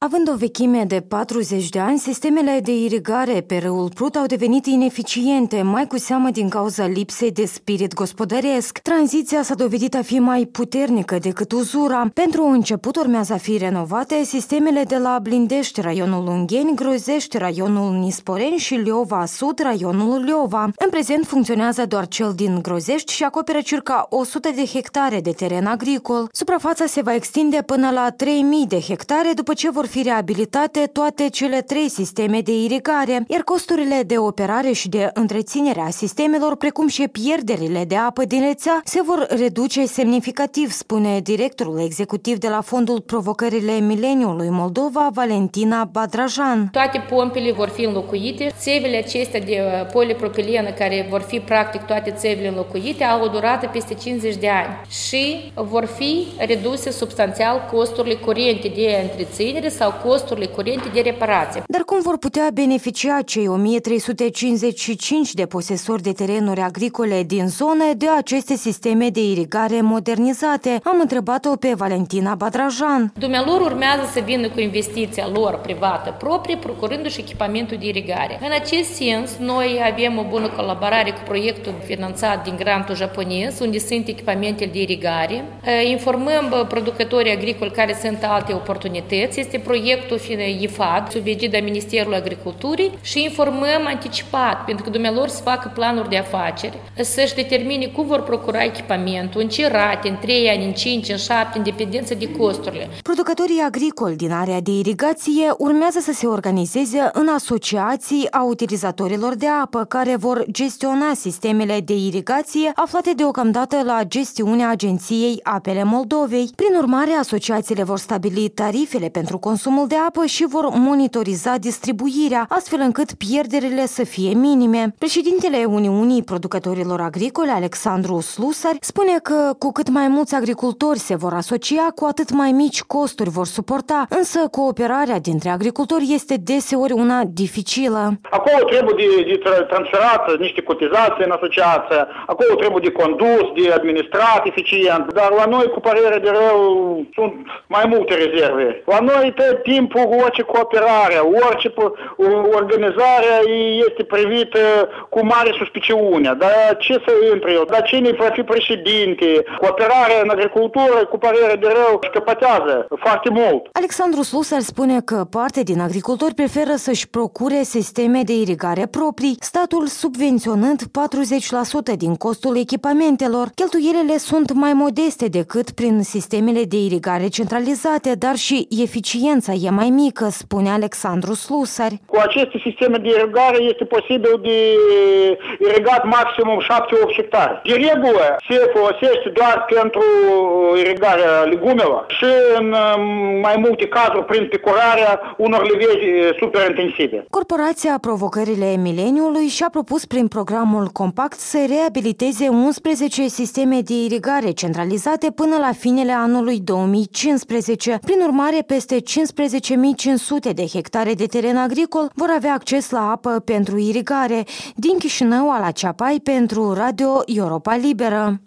Având o vechime de 40 de ani, sistemele de irigare pe râul Prut au devenit ineficiente, mai cu seamă din cauza lipsei de spirit gospodăresc. Tranziția s-a dovedit a fi mai puternică decât uzura. Pentru început urmează a fi renovate sistemele de la Blindești, raionul Ungheni, Grozești, raionul Nisporeni și Leova Sud, raionul Leova. În prezent funcționează doar cel din Grozești și acoperă circa 100 de hectare de teren agricol. Suprafața se va extinde până la 3000 de hectare după ce vor fi reabilitate toate cele 3 sisteme de irigare, iar costurile de operare și de întreținere a sistemelor, precum și pierderile de apă din rețea, se vor reduce semnificativ, spune directorul executiv de la Fondul Provocările Mileniului Moldova, Valentina Badrajan. Toate pompele vor fi înlocuite, țevile acestea de polipropilenă, care vor fi practic toate țevile înlocuite, au o durată peste 50 de ani și vor fi reduse substanțial costurile curente de întreținere sau costurile curente de reparație. Dar cum vor putea beneficia cei 1355 de posesori de terenuri agricole din zonă de aceste sisteme de irigare modernizate? Am întrebat-o pe Valentina Badrajan. Dumnealor urmează să vină cu investiția lor privată proprie, procurându-și echipamentul de irigare. În acest sens, noi avem o bună colaborare cu proiectul finanțat din grantul japonez, unde sunt echipamentele de irigare. Informăm producătorii agricoli care sunt alte oportunități. Este proiectul IFAD, sub egida Ministerului Agriculturii, și informăm anticipat, pentru că dumnealor să facă planuri de afaceri, să-și determine cum vor procura echipamentul, în ce rate, în 3 ani, în 5, în 7, în dependență de costurile. Producătorii agricoli din area de irigație urmează să se organizeze în asociații a utilizatorilor de apă, care vor gestiona sistemele de irigație aflate deocamdată la gestiunea Agenției Apele Moldovei. Prin urmare, asociațiile vor stabili tarifele pentru consumul de apă și vor monitoriza distribuirea, astfel încât pierderile să fie minime. Președintele Uniunii Producătorilor Agricole, Alexandru Slusari, spune că cu cât mai mulți agricultori se vor asocia, cu atât mai mici costuri vor suporta, însă cooperarea dintre agricultori este deseori una dificilă. Acolo trebuie de transferat niște cotizații în asociație, acolo trebuie de condus, de administrat eficient, dar la noi, cu părere de rău, sunt mai multe rezerve. La noi tot timpul orice cooperare, orice organizare este privită cu mare suspiciune. Dar ce să intre eu? Dar cine va fi președinte? Cooperarea în agricultură, cu părere de rău, scăpătează foarte mult. Alexandru Slusar spune că parte din agricultori preferă să-și procure sisteme de irigare proprii, statul subvenționând 40% din costul echipamentelor. Cheltuielile sunt mai modeste decât prin sistemele de irigare centralizate, dar și eficiența e mai mică, spune Alexandru Slusari. Cu aceste sisteme de irigare este posibil de irigat maximum 7-8 hectare. De regulă se folosește doar pentru irigarea legumelor și în mai multe cazuri prin picurarea unor livezi superintensive. Corporația Provocările Mileniului și-a propus prin programul Compact să reabiliteze 11 sisteme de irigare centralizate până la finele anului 2015. Prin urmare, peste 15.500 de hectare de teren agricol vor avea acces la apă pentru irigare. Din Chișinău, Ala Ceapai, pentru Radio Europa Liberă.